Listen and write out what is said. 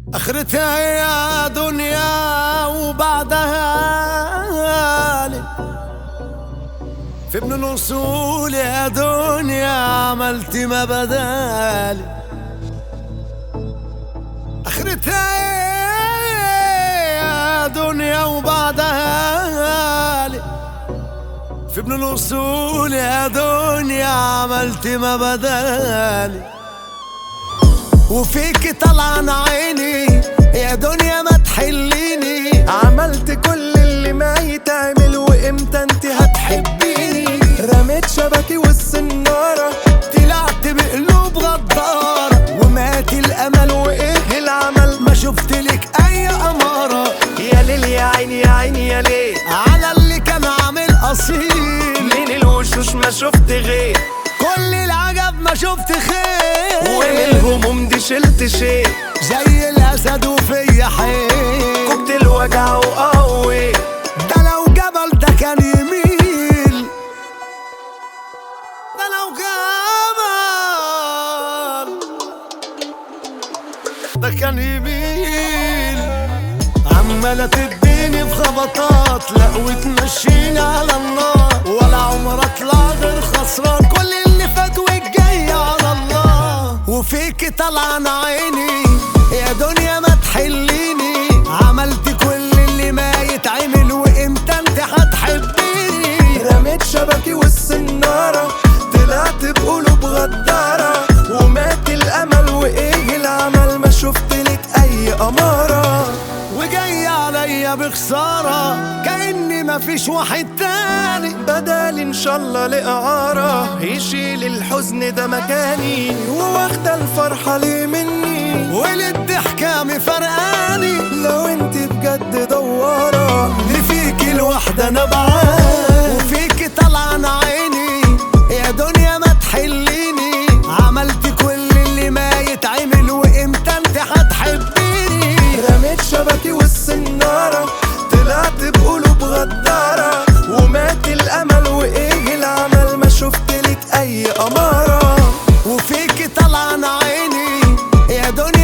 اخرتها يا دنيا وبعدها لي في ابن الوصول يا دنيا عملت ما بدالي. اخرتها يا دنيا وبعدها لي في ابن الوصول يا دنيا عملت ما بدالي. وفيك طلعن عيني يا دنيا ما تحليني، عملت كل اللي ما يتعمل وامتى انت هتحبيني. رميت شبكي والسنارة طلعت بقلوب غدارة ومات الامل وايه العمل ما شفت لك اي امارة. يا ليل يا عيني يا عيني يا ليل على اللي كان عامل اصيل، من الوشوش ما شفت غير، كل العجب ما شفت خير، ومن الهموم دي شلت شيء زي الاسد وفيا حيل. كبت الوجع وقوي ده لو جبل ده كان يميل، ده لو جبل ده كان يميل. عمالة تديني في خبطات لا وتمشيني على النار، ولا عمر اطلع غير خسران، كل اللي فات والجاي على الله. وفيك طلعن عيني يا دنيا ما تحليني، عملت كل اللي ما يتعمل وامتى انت هتحبيني. رميت شبكي والسنارة طلعت بقلوب غدارة ومات الامل وايه العمل ما شفت لك اي امارة. وجاي عليا بخسارة كأني مفيش واحد تاني، بدل ان شاء الله لإعارة يشيل الحزن ده مكاني، وواخدة الفرحة ليه مني وللضحكة مفرقاني. لو انت بجد دوارة اللي فيكي الوحدة انا بعاني، وفيكي طلعن عيني يا دنيا ما تحليني، عملت كل اللي ما يتعمل وامتى انت هتحبيني. رميت شبكي والسنارة طلعت بقلوب غدارة ومات الامل وايه العمل ما شفت لك اي امارة. وفيكي طلعن عيني يا دنيا